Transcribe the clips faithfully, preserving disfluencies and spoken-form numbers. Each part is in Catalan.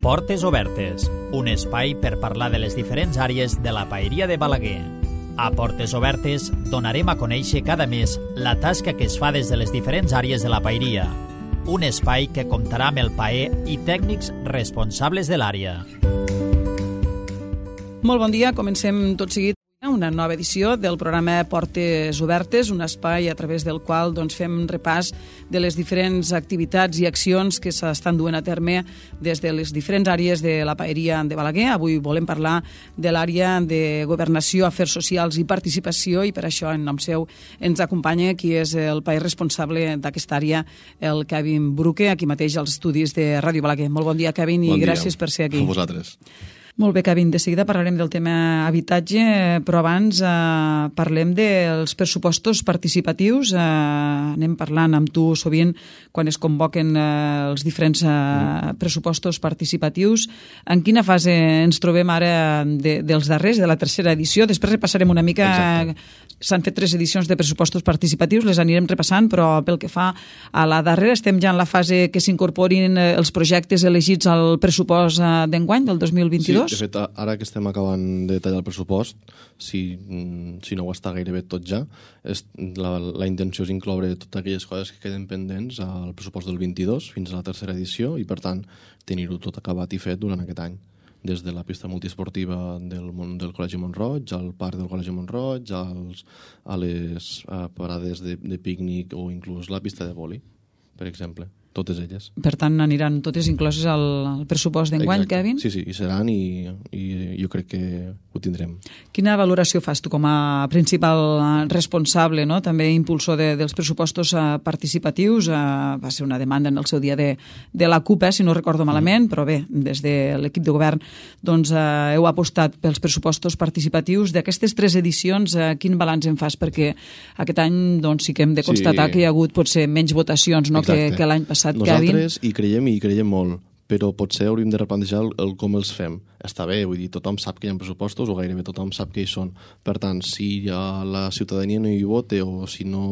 Portes Obertes, un espai per parlar de les diferents àrees de la paeria de Balaguer. A Portes Obertes donarem a conèixer cada mes la tasca que es fa des de les diferents àrees de la paeria. Un espai que comptarà amb el paer i tècnics responsables de l'àrea. Molt bon dia, comencem tot seguit una nova edició del programa Portes Obertes, un espai a través del qual doncs, fem repàs de les diferents activitats i accions que s'estan duent a terme des de les diferents àrees de la paeria de Balaguer. Avui volem parlar de l'àrea de Governació, Afers Socials i Participació, i per això en nom seu ens acompanya qui és el paer responsable d'aquesta àrea, el Kevin Bruque, aquí mateix als estudis de Ràdio Balaguer. Molt bon dia, Kevin, i bon dia. Gràcies per ser aquí. A vosaltres. Molt bé, Kevin, de seguida parlarem del tema habitatge, però abans eh, parlem dels pressupostos participatius. Eh, anem parlant amb tu sovint quan es convoquen eh, els diferents eh, pressupostos participatius. En quina fase ens trobem ara de, dels darrers, de la tercera edició? Després repassarem una mica. Exacte. S'han fet tres edicions de pressupostos participatius, les anirem repassant, però pel que fa a la darrera estem ja en la fase que s'incorporin els projectes elegits al pressupost d'enguany, del dos mil vint-i-dos. Sí, de fet, ara que estem acabant de tallar el pressupost, si, si no ho està gairebé tot ja, és, la, la intenció és incloure totes aquelles coses que queden pendents al pressupost del vint-i-dos fins a la tercera edició i, per tant, tenir-ho tot acabat i fet durant aquest any. Des de la pista multiesportiva del, del Col·legi Mont-roig, al parc del Col·legi Mont-roig, als, a les a parades de, de pícnic o inclús la pista de vòlei, per exemple. Totes elles. Per tant, aniran totes incloses al, al pressupost d'enguany, Kevin? Sí, sí, hi seran i, i jo crec que ho tindrem. Quina valoració fas tu com a principal responsable, no? També impulsor de, dels pressupostos uh, participatius? Uh, va ser una demanda en el seu dia de, de la CUP, eh, si no recordo malament, mm. però bé, des de l'equip de govern doncs, uh, heu apostat pels pressupostos participatius. D'aquestes tres edicions, uh, quin balanç en fas? Perquè aquest any doncs, sí que hem de constatar sí. que hi ha hagut potser menys votacions no? que, que l'any passat. Nosaltres hi creiem i hi creiem molt, però potser hauríem de replantejar el, el com els fem. Està bé, vull dir, tothom sap que hi ha pressupostos o gairebé tothom sap que hi són. Per tant, si ja la ciutadania no hi vota o si no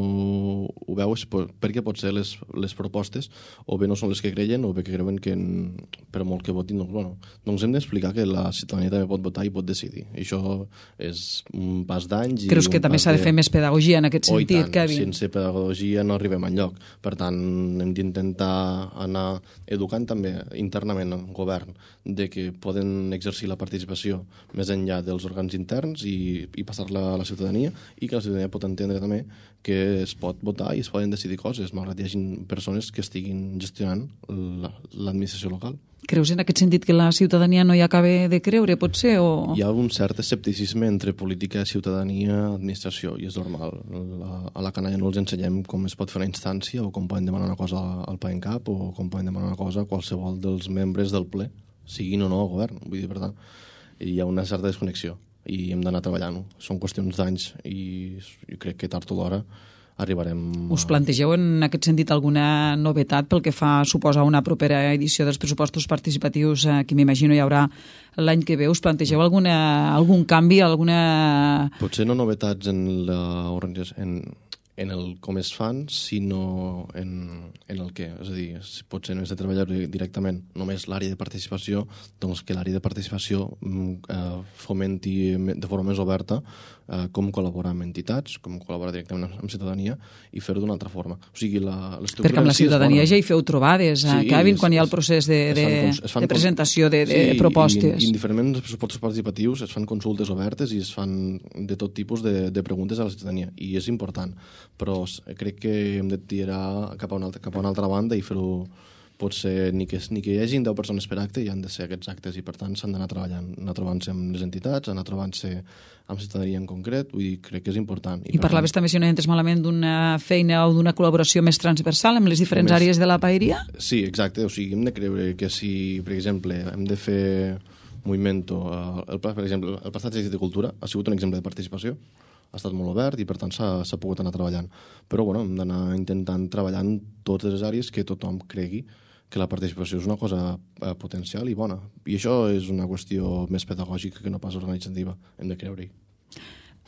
ho veu, és perquè potser les, les propostes o bé no són les que creien o bé que creuen que en, per molt que votin, doncs, bueno, doncs hem d'explicar que la ciutadania també pot votar i pot decidir. I això és un pas d'anys. Creus que també s'ha de fer més pedagogia en aquest sentit, oh, Kevin? Sense pedagogia no arribem enlloc. Per tant, hem d'intentar anar educant també internament al govern de que poden exercir la participació més enllà dels òrgans interns i, i passar-la a la ciutadania i que la ciutadania pot entendre també que es pot votar i es poden decidir coses, malgrat hi hagi persones que estiguin gestionant l'administració local. Creus en aquest sentit que la ciutadania no hi acaba de creure, potser? O... Hi ha un cert escepticisme entre política, ciutadania, administració, i és normal. La, a la canalla no els ensenyem com es pot fer una instància o com poden demanar una cosa al PAENCAP o com poden demanar una cosa a qualsevol dels membres del ple, siguin o no al govern. Vull dir, per tant, hi ha una certa desconnexió i hem d'anar treballant-ho. Són qüestions d'anys i jo crec que tard o d'hora arribarem... Us plantegeu en aquest sentit alguna novetat pel que fa a suposar una propera edició dels pressupostos participatius eh, que m'imagino hi haurà l'any que ve? Us plantegeu alguna, algun canvi, alguna... Potser no novetats en la en, en el com es fan, sinó en, en el què. És a dir, si potser no és de treballar directament només l'àrea de participació, doncs que l'àrea de participació eh, fomenti de forma més oberta eh, com col·laborar amb entitats, com col·laborar directament amb ciutadania i fer-ho d'una altra forma. O sigui, la, perquè amb la ciutadania ja hi feu trobades, sí, eh, Kevin, quan hi ha el procés de, de, fan, fan, de presentació de, de sí, propostes. I, i en diferents pressupostos participatius es fan consultes obertes i es fan de tot tipus de, de preguntes a la ciutadania, i és important. Però crec que hem de tirar cap a una altra, cap a una altra banda i fer-ho potser ni que, ni que hi hagi deu persones per acte i han de ser aquests actes i per tant s'han d'anar treballant, anar trobant-se amb les entitats, anar trobant-se amb ciutadania en concret, vull dir, crec que és important. I, I parlaves tant, també, si no entres malament, d'una feina o d'una col·laboració més transversal amb les diferents més, àrees de la paeria? Sí, exacte, o sigui, hem de creure que si, per exemple, hem de fer movimento, el, per exemple, el Prestatge de Cultura ha sigut un exemple de participació, ha estat molt obert i per tant s'ha pogut anar treballant. Però bueno, hem d'anar intentant treballar en totes les àrees que tothom cregui que la participació és una cosa eh, potencial i bona. I això és una qüestió més pedagògica que no pas organitzativa. Hem de creure-hi.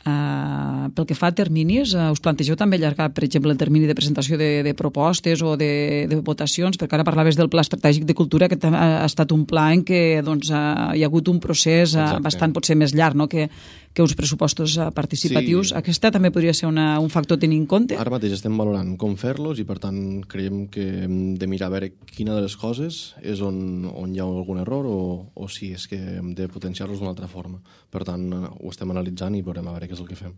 Uh, pel que fa a terminis, uh, us plantegeu també allargar, per exemple, el termini de presentació de, de propostes o de, de votacions? Perquè ara parlaves del Pla Estratègic de Cultura, que ha estat un pla en què doncs, uh, hi ha hagut un procés uh, bastant potser més llarg, no?, que, que uns pressupostos uh, participatius. Sí. Aquesta també podria ser una, un factor a tenir en compte? Ara mateix estem valorant com fer-los i, per tant, creiem que hem de mirar a veure quina de les coses és on, on hi ha algun error o, o si és que hem de potenciar-los d'una altra forma. Per tant, ho estem analitzant i veurem a veure què és el que fem.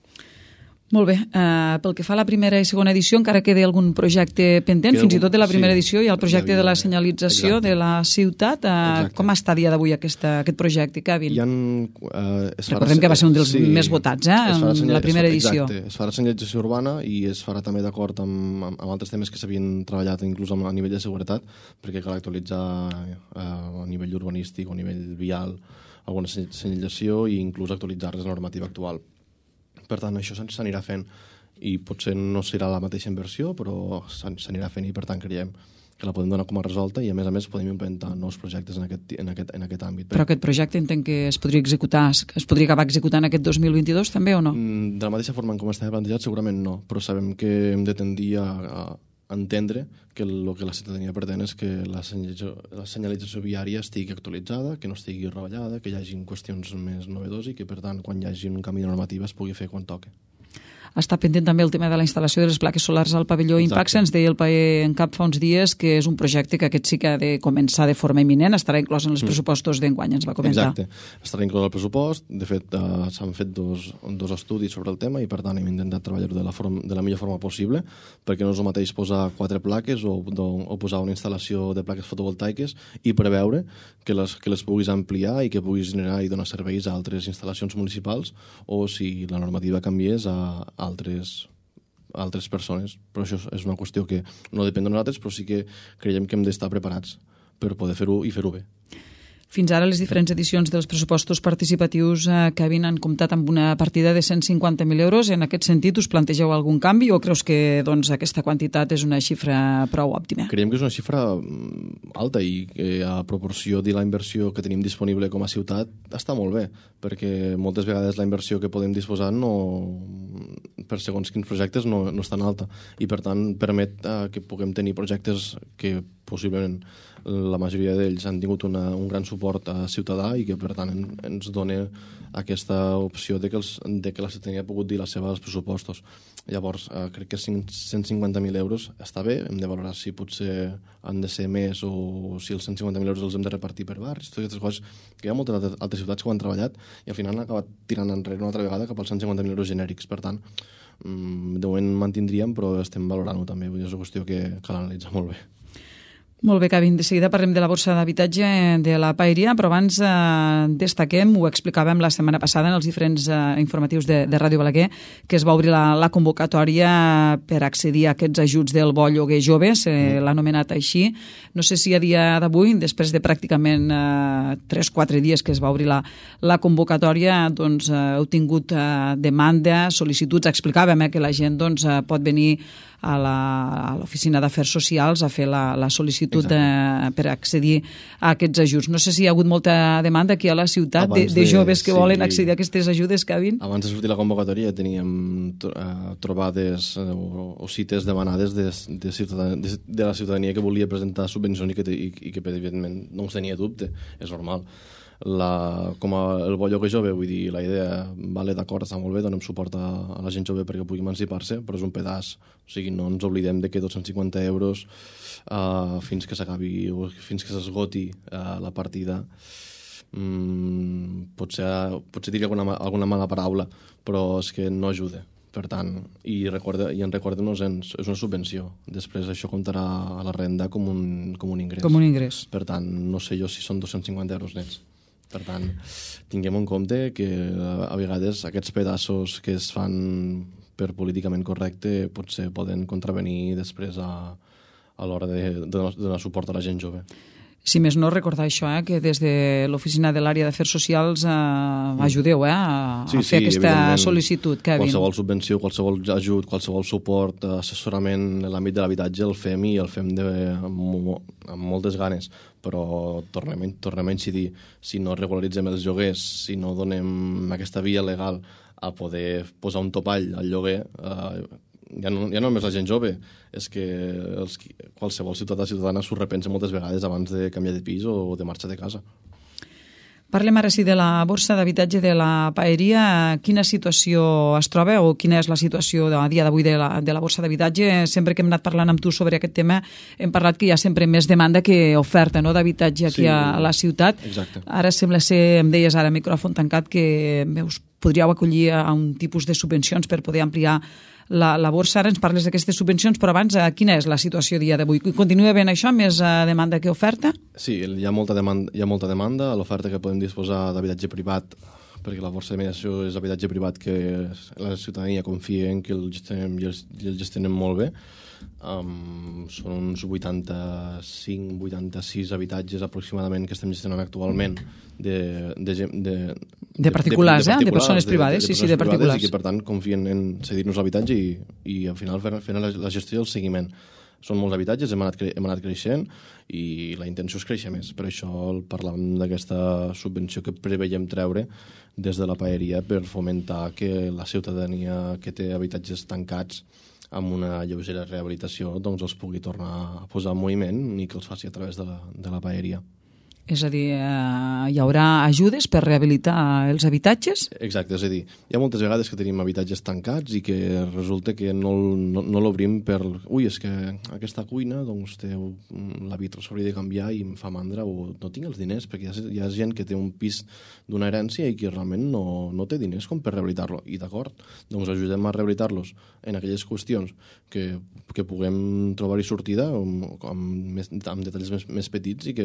Molt bé. Uh, pel que fa a la primera i segona edició, encara queda algun projecte pendent, queda fins algun... i tot de la primera sí, edició, hi ha el projecte de la senyalització Exacte. de la ciutat. Uh, com està a dia d'avui aquest, aquest projecte, Kevin? Ha, uh, Recordem farà... que va ser un dels sí, més votats, eh, en la primera edició. Exacte. Es farà senyalització urbana i es farà també d'acord amb, amb, amb altres temes que s'havien treballat inclús a nivell de seguretat, perquè cal actualitzar uh, a nivell urbanístic o a nivell vial alguna senyalització i inclús actualitzar la normativa actual. Per tant, això s'anirà fent i potser no serà la mateixa inversió, però s'anirà fent i, per tant, creiem que la podem donar com a resolta i, a més a més, podem implementar nous projectes en aquest, en aquest, en aquest àmbit. Però aquest projecte entenc que es podria executar, es podria acabar executant aquest dos mil vint-i-dos també o no? De la mateixa forma com estava plantejat, segurament no, però sabem que hem de tendir a, a entendre que el que la ciutadania pretén és que la senyalització, la senyalització viària estigui actualitzada, que no estigui rebellada, que hi hagi qüestions més novedoses i que, per tant, quan hi hagi un canvi de normativa es pugui fer quan toque. Està pendent també el tema de la instal·lació de les plaques solars al pavelló Exacte. Impact. Ens deia el Paer en Cap fa uns dies que és un projecte que aquest sí que ha de començar de forma imminent, estarà inclòs en els pressupostos d'enguany, ens va comentar. Exacte, estarà inclòs al pressupost. De fet, uh, s'han fet dos, dos estudis sobre el tema i, per tant, hem intentat treballar-ho de, la forma, de la millor forma possible, perquè no és el mateix posar quatre plaques o, o posar una instal·lació de plaques fotovoltaiques i preveure que les, que les puguis ampliar i que puguis generar i donar serveis a altres instal·lacions municipals o, si la normativa canviés, a altres, altres persones. Però això és una qüestió que no depèn de nosaltres, però sí que creiem que hem d'estar preparats per poder fer-ho i fer-ho bé. Fins ara les diferents edicions dels pressupostos participatius eh, que havien han comptat amb una partida de cent cinquanta mil euros. En aquest sentit, us plantegeu algun canvi o creus que doncs, aquesta quantitat és una xifra prou òptima? Creiem que és una xifra alta i que a proporció de la inversió que tenim disponible com a ciutat està molt bé, perquè moltes vegades la inversió que podem disposar no, per segons quins projectes no, no és tan alta i, per tant, permet eh, que puguem tenir projectes que possiblement la majoria d'ells han tingut una, un gran suport a ciutadà i que, per tant, en, ens dona aquesta opció de que, els, de que la ciutadania ha pogut dir la seva als pressupostos. Llavors, eh, crec que cent cinquanta mil euros està bé, hem de valorar si potser han de ser més o si els cent cinquanta mil euros els hem de repartir per barris, totes aquestes coses que hi ha moltes altres ciutats que ho han treballat i al final han acabat tirant enrere una altra vegada cap als cent cinquanta mil euros genèrics. Per tant, de moment mantindríem, però estem valorant-ho també. Vull dir, és una qüestió que cal analitzar molt bé. Molt bé, Kevin. De seguida parlem de la borsa d'habitatge de la Paeria, però abans eh, destaquem, ho explicàvem la setmana passada en els diferents eh, informatius de, de Ràdio Balaguer, que es va obrir la, la convocatòria per accedir a aquests ajuts del bo lloguer jove, se mm. l'ha anomenat així. No sé si a dia d'avui, després de pràcticament eh, tres o quatre dies que es va obrir la, la convocatòria, doncs, eh, heu tingut eh, demanda, sol·licituds. Explicàvem eh, que la gent doncs, eh, pot venir a l'Oficina d'Afers Socials a fer la, la sol·licitud de, per accedir a aquests ajuts. No sé si hi ha hagut molta demanda aquí a la ciutat de, de, de joves que sí, volen accedir a aquestes ajudes, Kevin. Abans de sortir la convocatòria teníem uh, trobades uh, o, o cites demanades de, de, de, de la ciutadania que volia presentar subvencions i que, i, i que evidentment no ens tenia dubte, és normal. La, com a, el bo lloguer jove, vull dir, la idea, vale, d'acord, està molt bé, donem suport a, a la gent jove perquè pugui emancipar-se, però és un pedaç, o sigui, no ens oblidem de que dos-cents cinquanta euros uh, fins que s'acabi o fins que s'esgoti uh, la partida, um, potser, potser diria alguna, alguna mala paraula, però és que no ajuda. Per tant, i, recorda, i en recordem-nos, és una subvenció. Després això comptarà a la renda com un, com un ingrés. Com un ingrés. Per tant, no sé jo si són dos-cents cinquanta euros nets. Per tant, tinguem en compte que a vegades aquests pedaços que es fan per políticament correcte potser poden contravenir després a, a l'hora de, de donar suport a la gent jove. Si més no, recordar això, eh, que des de l'oficina de l'àrea d'Afers Socials eh, ajudeu eh, a, sí, a fer sí, aquesta sol·licitud, Kevin. Qualsevol subvenció, qualsevol ajut, qualsevol suport, assessorament en l'àmbit de l'habitatge el fem i el fem de, amb, amb moltes ganes, però tornem, tornem a incidir, si no regularitzem els lloguers, si no donem aquesta via legal a poder posar un topall al lloguer, eh, ja no, ja no només la gent jove, és que els, qualsevol ciutadà ciutadana s'ho repensa moltes vegades abans de canviar de pis o de marxar de casa. Parlem ara sí de la borsa d'habitatge de la Paeria. Quina situació es troba o quina és la situació a dia d'avui de, la, de la borsa d'habitatge? Sempre que hem anat parlant amb tu sobre aquest tema hem parlat que hi ha sempre més demanda que oferta, no?, d'habitatge aquí sí, a, a la ciutat. Exacte. Ara sembla ser, em deies ara, micròfon tancat, que veus, podríeu acollir a un tipus de subvencions per poder ampliar la, la borsa. Ara ens parles d'aquestes subvencions, però abans eh, quina és la situació a dia d'avui? Continua havent això, més eh, demanda que oferta? Sí, hi ha molta demanda, hi ha molta demanda. L'oferta que podem disposar d'habitatge privat, perquè la borsa de mediació és habitatge privat que la ciutadania confia en que el gestionem i el, el gestionem molt bé. Um, són uns vuitanta-cinc vuitanta-sis habitatges aproximadament que estem gestionant actualment de, de, de, de, de particulars, de, de, de, eh? de persones privades, de, de, de sí, sí, de particulars. I que per tant confien en cedir-nos l'habitatge i, i al final fent la, la gestió i el seguiment. Són molts habitatges, hem anat, hem anat creixent i la intenció és créixer més. Per això parlàvem d'aquesta subvenció que preveiem treure des de la Paeria per fomentar que la ciutadania que té habitatges tancats amb una lleugera rehabilitació doncs els pugui tornar a posar en moviment i que els faci a través de la, de la Paeria. És a dir, eh, hi haurà ajudes per rehabilitar els habitatges? Exacte, és a dir, hi ha moltes vegades que tenim habitatges tancats i que resulta que no, no, no l'obrim per... Ui, és que aquesta cuina, doncs, té la vitro s'hauria de canviar i em fa mandra, o no tinc els diners, perquè hi ha, hi ha gent que té un pis d'una herència i que realment no, no té diners com per rehabilitar-lo. I d'acord, doncs ajudem a rehabilitar-los en aquelles qüestions que, que puguem trobar-hi sortida amb, amb, més, amb detalls més, més petits i que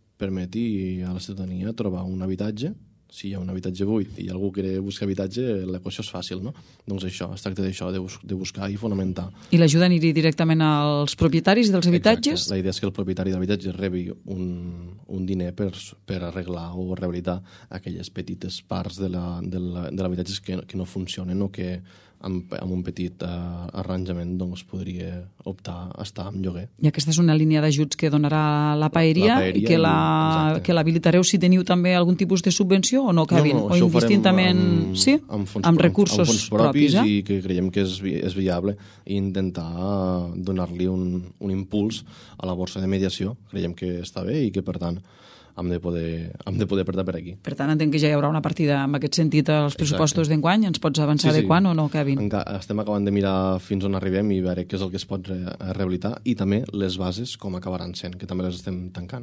permeti a la ciutadania trobar un habitatge. Si hi ha un habitatge buit i algú que busca habitatge, l'equació és fàcil, no? Doncs això, es tracta d'això, de, bus de buscar i fonamentar. I l'ajuda aniria directament als propietaris dels habitatges? Exacte. La idea és que el propietari de l'habitatge rebi un, un diner per, per arreglar o rehabilitar aquelles petites parts de l'habitatge que, que no funcionen o que amb, amb un petit uh, arranjament doncs, podria optar a estar en lloguer. I aquesta és una línia d'ajuts que donarà la Paeria, la Paeria i que la, que l'habilitareu si teniu també algun tipus de subvenció o no, Kevin? No, no, o indistintament amb, sí? amb, fons, amb recursos amb fons propis, propis eh? I que creiem que és, és viable i intentar donar-li un, un impuls a la borsa de mediació. Creiem que està bé i que per tant hem de poder, hem de poder apretar per aquí. Per tant, entenc que ja hi haurà una partida en aquest sentit als pressupostos d'enguany. Ens pots avançar sí, sí. de quan o no, Kevin? Enca estem acabant de mirar fins on arribem i veure què és el que es pot re rehabilitar i també les bases com acabaran sent, que també les estem tancant.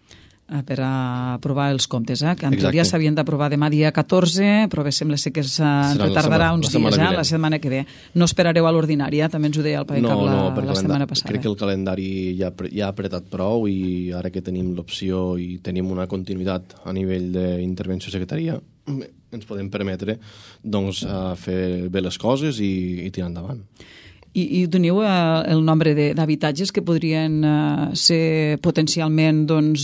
Per aprovar els comptes, eh? que en teoria s'havien d'aprovar demà dia catorze, però bé, sembla ser que es retardarà uns dies, eh? la setmana que ve. No esperareu a l'ordinària, també ens ho deia el Paecab no, no, la, la setmana passada. Crec que el calendari ja, ja ha apretat prou i ara que tenim l'opció i tenim una continuïtat a nivell d'intervenció secretaria, ens podem permetre doncs, fer bé les coses i, i tirar endavant. I, i teniu eh, el nombre d'habitatges que podrien eh, ser potencialment doncs,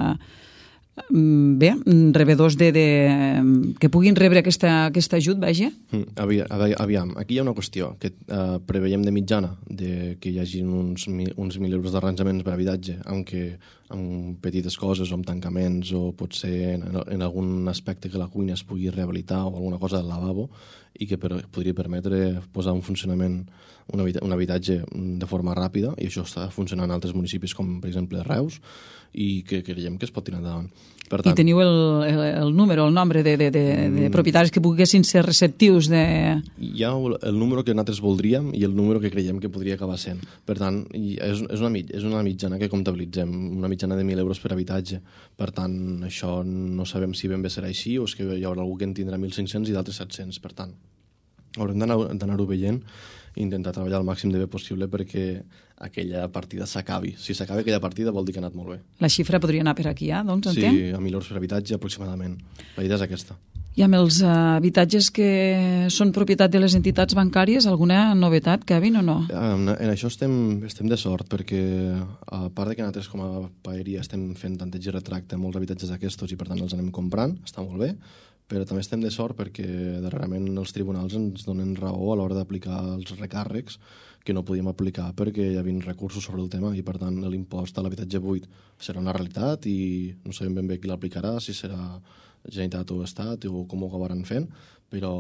eh, bé, rebedors de, de, que puguin rebre aquesta, aquest ajut, vaja? Mm, aviam, aquí hi ha una qüestió que eh, preveiem de mitjana de que hi hagi uns, uns mil euros d'arranjaments per habitatge, aunque amb petites coses o amb tancaments o potser en, en algun aspecte que la cuina es pugui rehabilitar o alguna cosa del lavabo i que per, podria permetre posar en funcionament un, habita un habitatge de forma ràpida, i això està funcionant en altres municipis com per exemple Reus, i que creiem que es pot tirar endavant. Per tant, I teniu el, el, el número, el nombre de, de, de, de propietaris que poguessin ser receptius de... Hi ha el número que nosaltres voldríem i el número que creiem que podria acabar sent. Per tant, és, és, una, és una mitjana que comptabilitzem, una mitjana de mil euros per habitatge. Per tant, això no sabem si ben bé serà així o és que hi haurà algú que en tindrà mil cinc-cents i d'altres set-cents. Per tant, haurem d'anar-ho veient i intentar treballar el màxim de bé possible perquè aquella partida s'acabi. Si s'acaba aquella partida vol dir que ha anat molt bé. La xifra podria anar per aquí, eh? doncs, sí, entenc? a mil euros per habitatge aproximadament. La idea és aquesta. I amb els habitatges que són propietat de les entitats bancàries, alguna novetat, Kevin, o no? En, en això estem, estem de sort, perquè a part de que nosaltres com a paeria estem fent tanteig i retracte molts habitatges d'aquestos i per tant els anem comprant, està molt bé, però també estem de sort perquè darrerament els tribunals ens donen raó a l'hora d'aplicar els recàrrecs que no podíem aplicar perquè hi havia recursos sobre el tema i per tant l'impost a l'habitatge buit serà una realitat i no sabem ben bé qui l'aplicarà, si serà Generalitat o Estat o com ho acabaran fent, però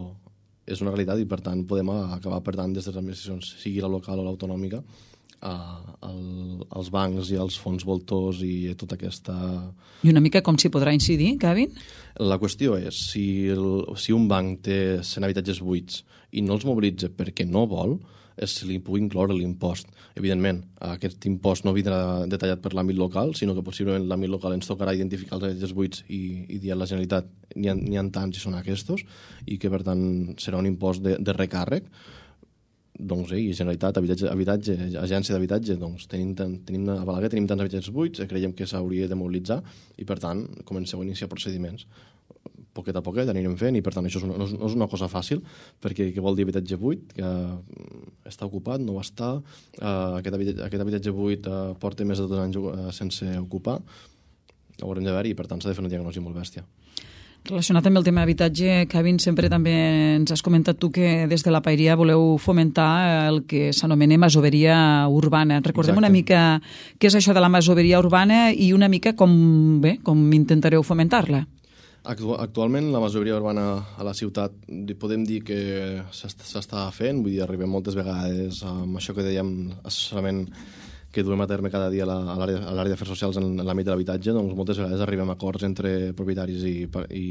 és una realitat i per tant podem acabar perdant des de les administracions, sigui la local o l'autonòmica, A, al, als bancs i als fons voltors i tota aquesta... I una mica com s'hi podrà incidir, Kevin? La qüestió és, si, el, si un banc té cent habitatges buits i no els mobilitza perquè no vol, és si li pugui incloure l'impost. Evidentment, aquest impost no vindrà detallat per l'àmbit local, sinó que possiblement l'àmbit local ens tocarà identificar els habitatges buits i, i dir a la Generalitat n'hi ha, n'hi ha tants i són aquests, i que per tant serà un impost de, de recàrrec. Doncs, eh, Generalitat, habitatge, habitatge, agència d'habitatge, doncs tenim, tenim, a Balaguer tenim tants habitatges buits, creiem que s'hauria de mobilitzar i, per tant, comenceu a iniciar procediments. Poquet a poquet anirem fent i, per tant, això és una, no, és, no és una cosa fàcil, perquè què vol dir habitatge buit? Que està ocupat, no ho està, uh, aquest, habitatge, aquest habitatge buit uh, porta més de dos anys uh, sense ocupar, ho haurem de veure i, per tant, s'ha de fer una diagnosi molt bèstia. Relacionat amb el tema d'habitatge, Kevin, sempre també ens has comentat tu que des de la paeria voleu fomentar el que s'anomena masoveria urbana. Recordem Exacte. Una mica què és això de la masoveria urbana i una mica com, bé, com intentareu fomentar-la. Actualment la masoveria urbana a la ciutat podem dir que s'està fent, vull dir, arribem moltes vegades amb això que dèiem assessorament que duem a terme cada dia a l'àrea d'afers socials en l'àmbit de l'habitatge, doncs moltes vegades arribem a acords entre propietaris i, i,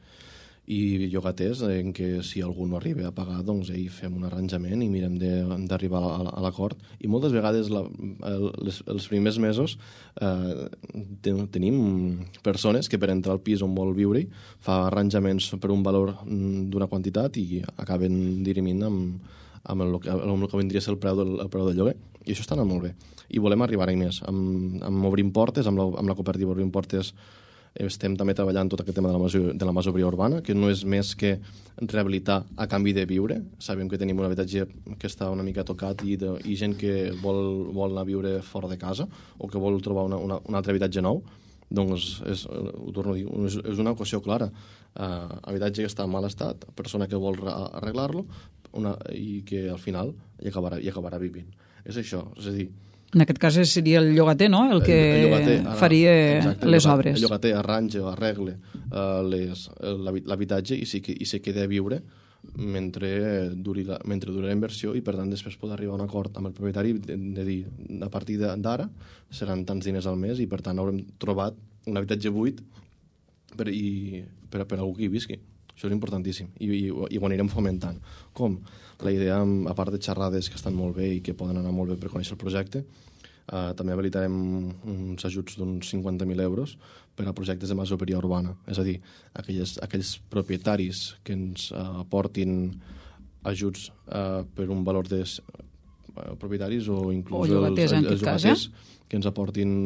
i llogaters en què si algú no arriba a pagar, doncs ell fem un arranjament i mirem d'arribar a, a l'acord. I moltes vegades la, les, els primers mesos eh, tenim persones que per entrar al pis on vol viure fa arranjaments per un valor d'una quantitat i acaben dirimint amb, amb, el, amb el que vindria a ser el preu del, el preu del lloguer. I això està anant molt bé. I volem arribar-hi més. Amb, amb Obrim Portes, amb la, amb la cooperativa Obrim Portes, estem també treballant tot aquest tema de la, maso, de la masoveria urbana, que no és més que rehabilitar a canvi de viure. Sabem que tenim un habitatge que està una mica tocat i, de, i gent que vol, vol anar a viure fora de casa o que vol trobar una, una, un altre habitatge nou. Doncs, és, ho torno a dir, és, és una equació clara. Uh, habitatge que està en mal estat, persona que vol arreglar-lo una, i que al final hi acabarà, hi acabarà vivint. És això, és a dir... En aquest cas seria el llogater, no?, el que el llogater, ara, faria exacte, les el obres. El llogater arranja o arregle uh, l'habitatge i, si, i se queda a viure mentre duri, la, mentre duri la inversió i, per tant, després pot arribar a un acord amb el propietari de, de dir, a partir d'ara seran tants diners al mes i, per tant, haurem trobat un habitatge buit per, i, per, per a algú que hi visqui. Això és importantíssim i, i, i ho anirem fomentant. Com? La idea, a part de xerrades que estan molt bé i que poden anar molt bé per conèixer el projecte, eh, també habilitarem uns ajuts d'uns cinquanta mil euros per a projectes de masoveria urbana. És a dir, aquells, aquells propietaris que ens eh, aportin ajuts eh, per un valor de eh, propietaris o inclús o llogaters, els, els, els llogaters eh? que ens aportin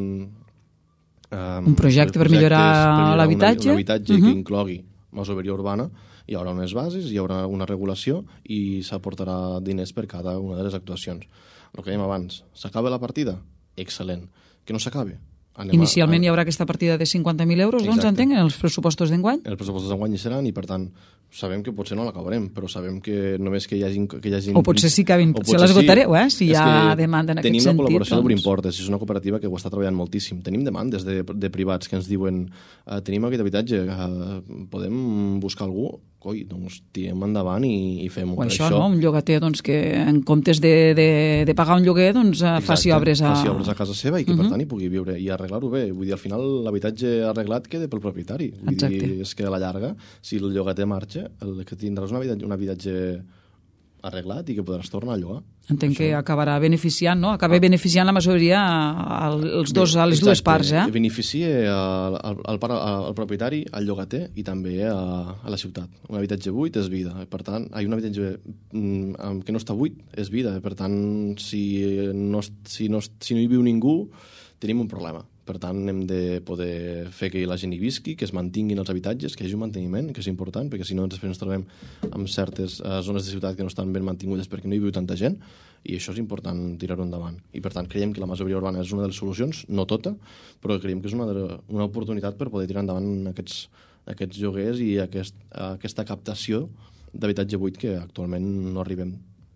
eh, un projecte per millorar, per millorar l'habitatge, un habitatge uh-huh. que inclogui masoveria urbana, hi haurà unes bases, hi haurà una regulació i s'aportarà diners per cada una de les actuacions. El que dèiem abans, s'acaba la partida? Excel·lent. Que no s'acabe? Inicialment a... hi haurà aquesta partida de cinquanta mil euros, Exacte. Doncs entenc, en els pressupostos d'enguany? Els pressupostos d'enguany hi seran i, per tant, sabem que potser no l'acabarem, però sabem que només que hi hagi... Que hi hagi o potser sí que potser l'esgotareu, eh? Si hi ha demanda en aquest sentit. Tenim la col·laboració doncs... d'Obrim Portes, és una cooperativa que ho està treballant moltíssim. Tenim demandes de, de privats que ens diuen uh, tenim aquest habitatge, uh, podem buscar algú? Coi, doncs tirem endavant i, i fem-ho. O això, això, no? Un llogater doncs, que en comptes de, de, de pagar un lloguer doncs, Exacte, faci obres a... faci obres a casa seva i que, uh-huh. per tant, hi pugui viure i arreglar-ho bé. Vull dir, al final, l'habitatge arreglat queda pel propietari. Vull Exacte. dir, és que a la llarga, si el llogater marxa, el que tindràs un habitatge, un habitatge arreglat i que podràs tornar a llogar. Entenc Això. que acabarà beneficiant, no? Acaba ah. beneficiant la majoria als dos, a les Exacte. dues parts, eh? Beneficia al, al, al, al propietari, al llogater i també a, a la ciutat. Un habitatge buit és vida. Per tant, hi un habitatge mm, que no està buit és vida. Per tant, si no, si no, si no hi viu ningú, tenim un problema. Per tant, hem de poder fer que la gent hi visqui, que es mantinguin els habitatges, que hi hagi un manteniment, que és important, perquè si no després ens trobem amb certes uh, zones de ciutat que no estan ben mantingudes perquè no hi viu tanta gent, i això és important tirar-ho endavant. I per tant, creiem que la masoveria urbana és una de les solucions, no tota, però creiem que és una, de, una oportunitat per poder tirar endavant aquests, aquests lloguers i aquest, aquesta captació d'habitatge buit que actualment no arribem.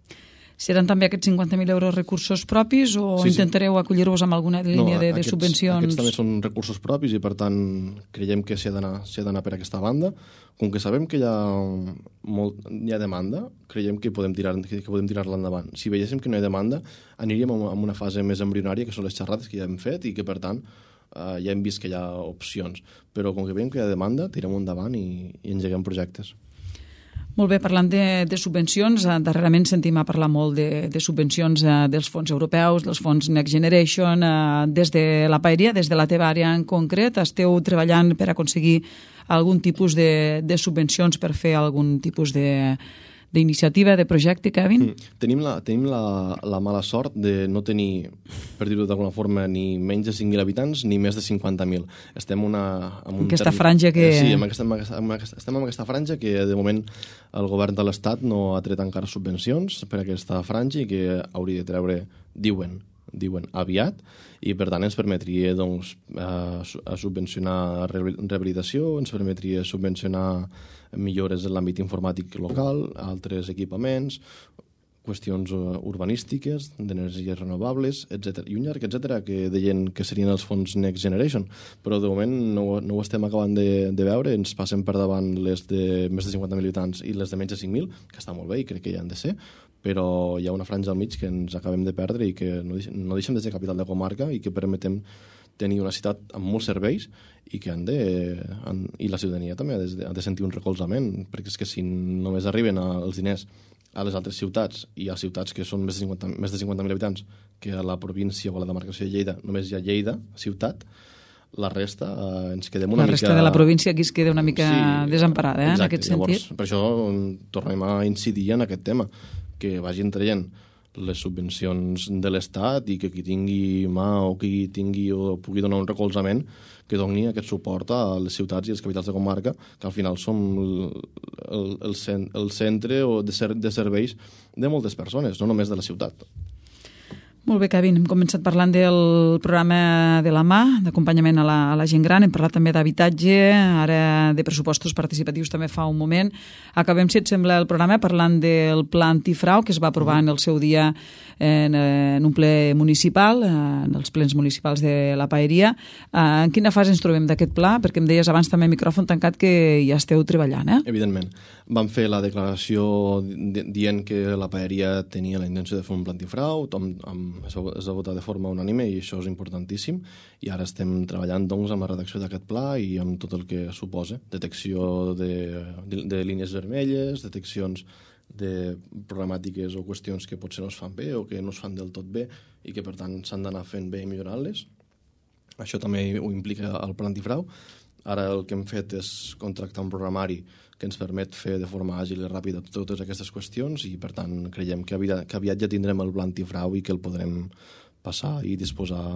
Seran també aquests cinquanta mil euros recursos propis o sí, intentareu sí. acollir-vos amb alguna línia no, de, aquests, de subvencions? Aquests també són recursos propis i, per tant, creiem que s'hi ha d'anar per aquesta banda. Com que sabem que hi ha, molt, hi ha demanda, creiem que podem tirar, que podem tirar-la endavant. Si veiéssim que no hi ha demanda, aniríem a una fase més embrionària, que són les xerrades que ja hem fet i que, per tant, eh, ja hem vist que hi ha opcions. Però com que veiem que hi ha demanda, tirem endavant i, i engeguem projectes. Molt bé, parlant de, de subvencions, darrerament sentim a parlar molt de, de subvencions eh, dels fons europeus, dels fons Next Generation, eh, des de la Paeria, des de la teva àrea en concret, esteu treballant per aconseguir algun tipus de, de subvencions per fer algun tipus de d'iniciativa, de projecte, Kevin? Mm. Tenim, la, tenim la, la mala sort de no tenir, per dir-ho d'alguna forma, ni menys de cinc mil habitants ni més de cinquanta mil. Estem una, en un aquesta term... franja que... Sí, en aquesta, en aquesta, estem en aquesta franja que de moment el govern de l'Estat no ha tret encara subvencions per aquesta franja i que hauria de treure, diuen, diuen aviat, i per tant ens permetria doncs, a, a subvencionar rehabilitació, ens permetria subvencionar millores en l'àmbit informàtic local, altres equipaments, qüestions urbanístiques, d'energies renovables, etcètera. I un llarg, etcètera, que deien que serien els fons Next Generation, però de moment no, no ho estem acabant de, de veure, ens passem per davant les de més de cinquanta mil habitants i les de menys de cinc mil, que està molt bé i crec que hi han de ser, però hi ha una franja al mig que ens acabem de perdre i que no deixem, no deixem de ser capital de comarca i que permetem tenir una ciutat amb molts serveis i que han de, han, i la ciutadania també ha de, ha de sentir un recolzament, perquè és que si només arriben a, els diners a les altres ciutats i a ciutats que són més de cinquanta, més de cinquanta mil habitants, que a la província o a la demarcació de Lleida només hi ha Lleida, ciutat, la resta eh, ens quedem una mica... La resta mica... de la província aquí es queda una mica sí, desemparada, eh, exacte, en aquest sentit. Llavors, per això tornem a incidir en aquest tema, que vagin traient les subvencions de l'Estat i que qui tingui mà o qui tingui o pugui donar un recolzament que doni aquest suport a les ciutats i els capitals de comarca, que al final som el, el, el, el centre o de, ser, de serveis de moltes persones, no només de la ciutat. Molt bé, Kevin, hem començat parlant del programa de la mà, d'acompanyament a, la, a la gent gran, hem parlat també d'habitatge, ara de pressupostos participatius també fa un moment. Acabem, si et sembla, el programa parlant del pla antifrau que es va aprovar en el seu dia en, en un ple municipal, en els plens municipals de la Paeria. En quina fase ens trobem d'aquest pla? Perquè em deies abans també micròfon tancat que ja esteu treballant, eh? Evidentment. Vam fer la declaració dient que la Paeria tenia la intenció de fer un pla antifrau, amb, amb es va, es va votar de forma unànime i això és importantíssim i ara estem treballant doncs amb la redacció d'aquest pla i amb tot el que suposa, detecció de, de, de línies vermelles, deteccions de problemàtiques o qüestions que potser no es fan bé o que no es fan del tot bé i que per tant s'han d'anar fent bé i millorant-les. Això també ho implica el pla antifrau. Ara el que hem fet és contractar un programari que ens permet fer de forma àgil i ràpida totes aquestes qüestions i, per tant, creiem que aviat, que aviat ja tindrem el pla antifrau i que el podrem passar i disposar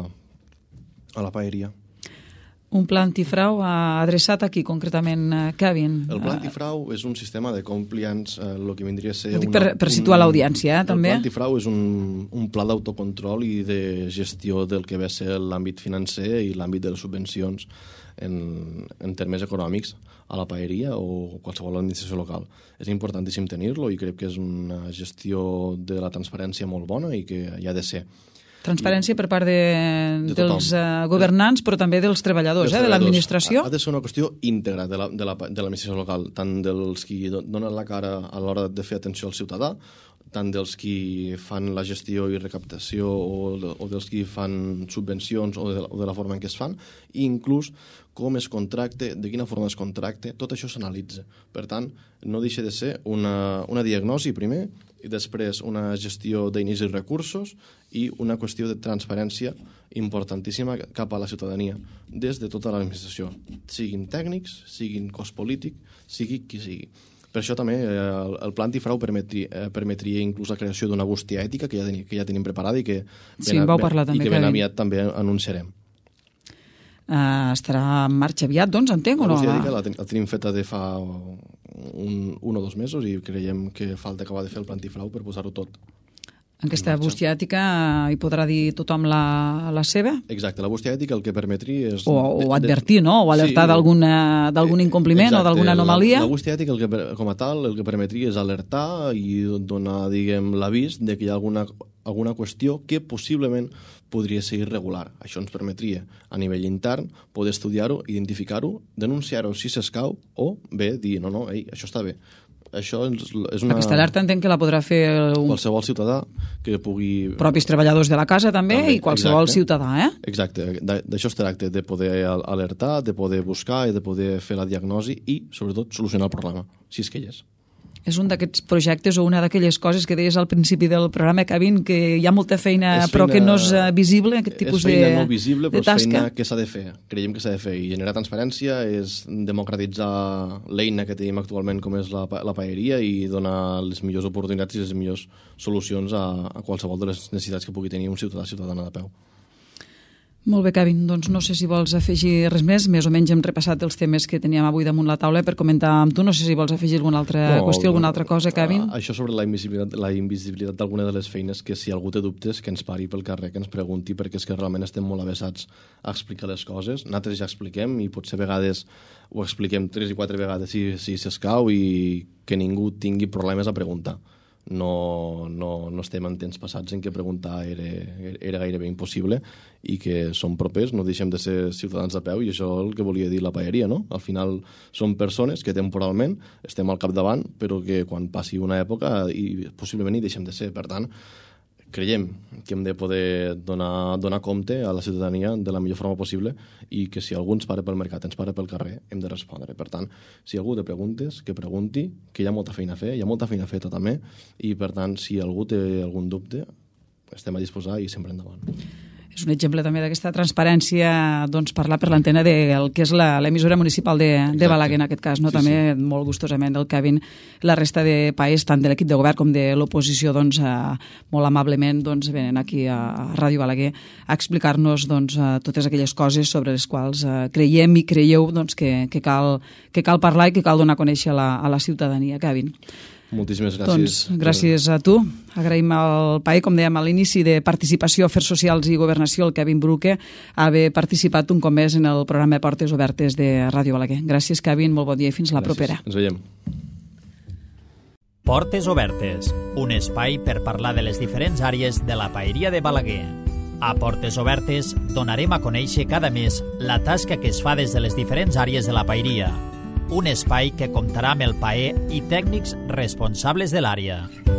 a la Paeria. Un pla antifrau adreçat aquí, concretament, Kevin? El pla antifrau és un sistema de compliance, eh, el que vindria a ser... Ho dic per, per situar l'audiència, eh, també. El pla antifrau és un, un pla d'autocontrol i de gestió del que ve a ser l'àmbit financer i l'àmbit de les subvencions en, en termes econòmics a la Paeria o qualsevol administració local. És importantíssim tenir-lo i crec que és una gestió de la transparència molt bona i que hi ha de ser. Transparència per part de, de dels uh, governants, però també dels treballadors, eh, de l'administració. Ha de ser una qüestió íntegra de l'administració la, local, tant dels qui donen la cara a l'hora de fer atenció al ciutadà, tant dels qui fan la gestió i recaptació o, o dels qui fan subvencions o de, o de la forma en què es fan, i inclús com es contracte, de quina forma es contracte, tot això s'analitza. Per tant, no deixa de ser una, una diagnosi primer, i després una gestió d'inicis recursos i una qüestió de transparència importantíssima cap a la ciutadania, des de tota l'administració, siguin tècnics, siguin cos polític, sigui qui sigui. Per això també eh, el, el pla antifrau permetria, eh, permetria inclús la creació d'una bústia ètica que ja, teni, que ja tenim preparada i que ben, sí, vau parlar, ben, també, i que ben aviat també anunciarem. eh, estarà en marxa aviat, doncs, entenc, o La no? bústia ètica la, ten la tenim feta de fa un, un o dos mesos i creiem que falta acabar de fer el plantifrau per posar-ho tot. Aquesta bústia ètica hi podrà dir tothom la, la seva? Exacte, la bústia ètica el que permetria és... O, o advertir, no? O alertar sí, d'algun incompliment exacte, o d'alguna anomalia? La, la bústia ètica el que, com a tal el que permetria és alertar i donar, diguem, l'avís de que hi ha alguna, alguna qüestió que possiblement podria ser irregular. Això ens permetria, a nivell intern, poder estudiar-ho, identificar-ho, denunciar-ho si s'escau o bé dir, no, no, ei, això està bé. Això és una... Aquesta alerta entenc que la podrà fer un... qualsevol ciutadà que pugui... propis treballadors de la casa també, també i qualsevol exacte. ciutadà, eh? Exacte, d'això es tracta, de poder alertar, de poder buscar i de poder fer la diagnosi i, sobretot, solucionar el problema, si és que hi és. És un d'aquests projectes o una d'aquelles coses que deies al principi del programa, Kevin, que hi ha molta feina, feina però que no és visible, aquest tipus de tasca? És feina no visible, però és feina que s'ha de fer. Creiem que s'ha de fer. I generar transparència és democratitzar l'eina que tenim actualment, com és la, la paeria, i donar les millors oportunitats i les millors solucions a, a qualsevol de les necessitats que pugui tenir un ciutadà ciutadana de peu. Molt bé, Kevin, doncs no sé si vols afegir res més, més o menys hem repassat els temes que teníem avui damunt la taula per comentar amb tu, no sé si vols afegir alguna altra no, qüestió, alguna altra cosa, Kevin? Això sobre la invisibilitat, la invisibilitat d'alguna de les feines, que si algú té dubtes, que ens pari pel carrer, que ens pregunti, perquè és que realment estem molt avesats a explicar les coses. Nosaltres ja expliquem i potser a vegades ho expliquem tres i quatre vegades si, si s'escau i que ningú tingui problemes a preguntar. No, no, no estem en temps passats en què preguntar era, era gairebé impossible i que som propers, no deixem de ser ciutadans de peu, i això és el que volia dir la paeria, no? Al final som persones que temporalment estem al capdavant, però que quan passi una època i possiblement hi deixem de ser. Per tant, creiem que hem de poder donar, donar compte a la ciutadania de la millor forma possible i que si algú ens para pel mercat, ens para pel carrer, hem de respondre. Per tant, si algú té preguntes, que pregunti, que hi ha molta feina a fer, hi ha molta feina feta també, i per tant, si algú té algun dubte, estem a disposar i sempre endavant. És un exemple també d'aquesta transparència, doncs, parlar per l'antena del que és l'emissora municipal de, de Balaguer, en aquest cas, no? Sí, també sí. Molt gustosament el Kevin, la resta de país, tant de l'equip de govern com de l'oposició, doncs, eh, molt amablement doncs, venen aquí a, a Ràdio Balaguer a explicar-nos doncs, eh, totes aquelles coses sobre les quals eh, creiem i creieu doncs, que, que, cal, que cal parlar i que cal donar a conèixer a la, a la ciutadania, Kevin. Moltíssimes gràcies. Doncs gràcies a tu. Agraïm al P A E, com dèiem a l'inici, de Participació, Afers Socials i Governació, el Kevin Bruque, haver participat un cop més en el programa Portes Obertes de Ràdio Balaguer. Gràcies, Kevin, molt bon dia i fins la gràcies. propera. Ens veiem. Portes Obertes, un espai per parlar de les diferents àrees de la paeria de Balaguer. A Portes Obertes donarem a conèixer cada mes la tasca que es fa des de les diferents àrees de la paeria. Un espai que comptarà amb el P A E i tècnics responsables de l'àrea.